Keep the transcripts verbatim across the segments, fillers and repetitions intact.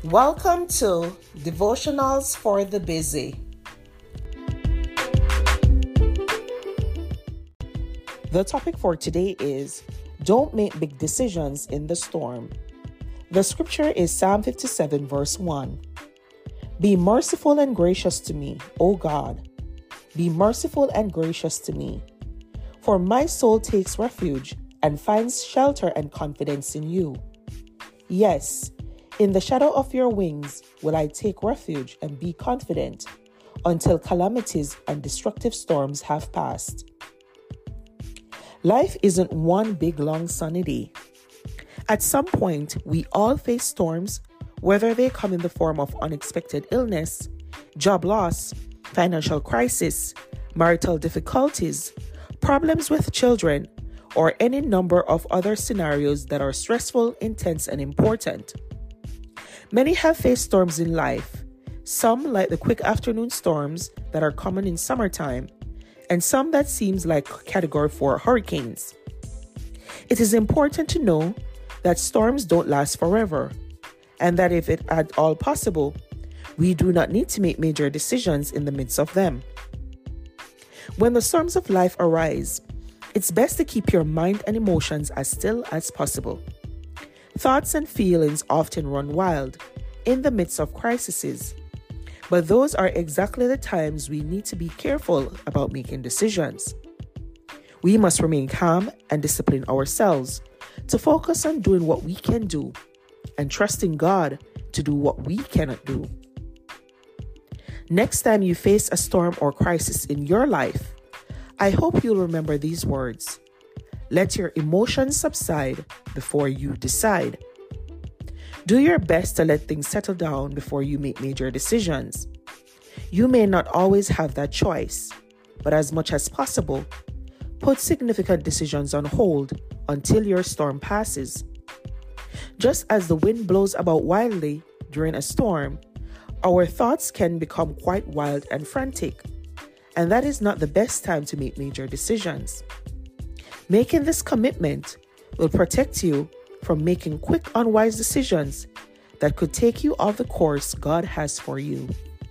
Welcome to Devotionals for the Busy. The topic for today is Don't Make Big Decisions in the Storm. The scripture is Psalm fifty-seven, verse one. Be merciful and gracious to me, O God. Be merciful and gracious to me. For my soul takes refuge and finds shelter and confidence in you. Yes, in the shadow of your wings will I take refuge and be confident until calamities and destructive storms have passed. Life isn't one big long sunny day. At some point, we all face storms, whether they come in the form of unexpected illness, job loss, financial crisis, marital difficulties, problems with children, or any number of other scenarios that are stressful, intense, and important. Many have faced storms in life, some like the quick afternoon storms that are common in summertime, and some that seems like Category four hurricanes. It is important to know that storms don't last forever, and that if it at all possible, we do not need to make major decisions in the midst of them. When the storms of life arise, it's best to keep your mind and emotions as still as possible. Thoughts and feelings often run wild in the midst of crises, but those are exactly the times we need to be careful about making decisions. We must remain calm and discipline ourselves to focus on doing what we can do and trusting God to do what we cannot do. Next time you face a storm or crisis in your life, I hope you'll remember these words. Let your emotions subside before you decide. Do your best to let things settle down before you make major decisions. You may not always have that choice, but as much as possible, put significant decisions on hold until your storm passes. Just as the wind blows about wildly during a storm, our thoughts can become quite wild and frantic, and that is not the best time to make major decisions. Making this commitment will protect you from making quick, unwise decisions that could take you off the course God has for you.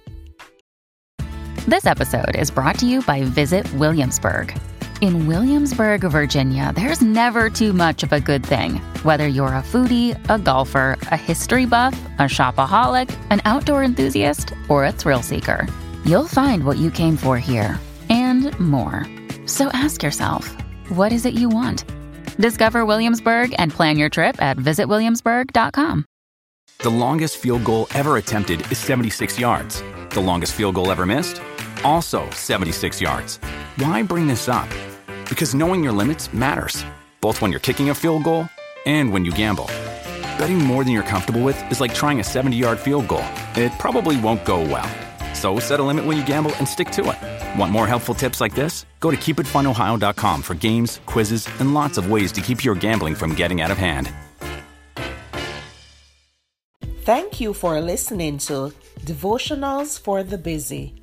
This episode is brought to you by Visit Williamsburg. In Williamsburg, Virginia, there's never too much of a good thing. Whether you're a foodie, a golfer, a history buff, a shopaholic, an outdoor enthusiast, or a thrill seeker, you'll find what you came for here and more. So ask yourself, what is it you want? Discover Williamsburg and plan your trip at visit williamsburg dot com. The longest field goal ever attempted is seventy-six yards. The longest field goal ever missed? Also seventy-six yards. Why bring this up? Because knowing your limits matters, both when you're kicking a field goal and when you gamble. Betting more than you're comfortable with is like trying a seventy-yard field goal. It probably won't go well. So set a limit when you gamble and stick to it. Want more helpful tips like this? Go to keep it fun ohio dot com for games, quizzes, and lots of ways to keep your gambling from getting out of hand. Thank you for listening to Devotionals for the Busy.